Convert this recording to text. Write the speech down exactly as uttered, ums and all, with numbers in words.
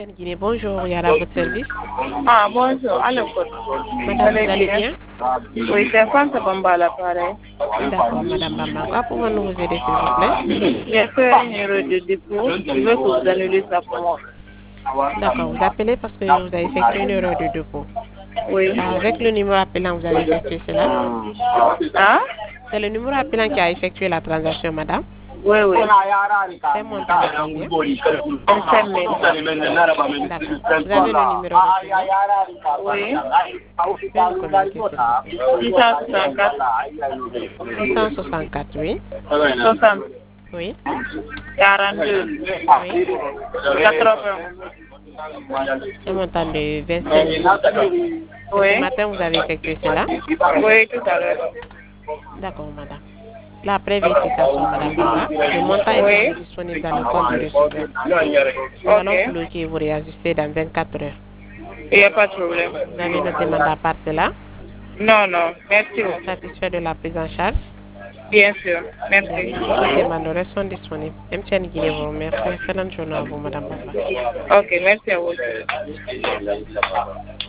Guinée, bonjour, il y a à votre service. Ah, bonjour, allô, Madame, vous allez bien? Oui, c'est Fanta Bamba à l'appareil. D'accord, Madame Bamba. Quoi pouvons-nous vous aider, s'il vous plaît? J'ai fait une erreur de dépôt. Je veux que vous annulez ça pour moi. D'accord, vous appelez parce que vous avez effectué une erreur de dépôt. Oui. Avec le numéro appelant, vous avez effectué cela? Hein? C'est le numéro appelant qui a effectué la transaction, madame? Oui, oui. C'est montant de combien? cinq mille. D'accord. Vous avez le numéro de Oui. Veuillez me communiquer, s'il vous plaît. six cent soixante-quatre. six cent soixante-quatre, oui. soixante. Oui. quarante-deux. Oui. quatre-vingts. Un montant de vingt-cinq mille. Oui. Ce matin, vous avez effectué cela? Oui, tout à l'heure. D'accord, madame. La pré-vérification, madame Bamba, le montant est Oui. toujours disponible dans le compte de receveur. Nous allons Ok. bloquer et vous réajuster dans vingt-quatre heures. Il n'y a pas de problème. Vous avez noté mandat par cela? Non, non. Merci Vous êtes beaucoup. satisfait de la prise en charge? Bien sûr. Bien, Merci. toutes les demandes restent disponibles. M T N Guinée vous remercie. Excellente journée à vous, madame Bamba. Ok, merci à vous.